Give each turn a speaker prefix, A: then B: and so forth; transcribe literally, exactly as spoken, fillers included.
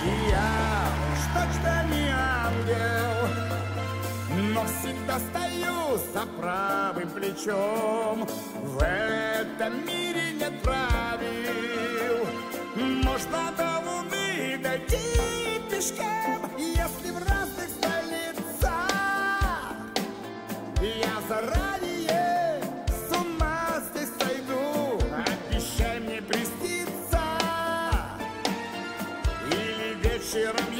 A: И я уж точно не ангел, но всегда стою за правым плечом. В этом мире нет правил, можно до Луны дойти пешком. Если в разных столицах, я заранее с ума здесь сойду. Обещай мне проститься, или вечером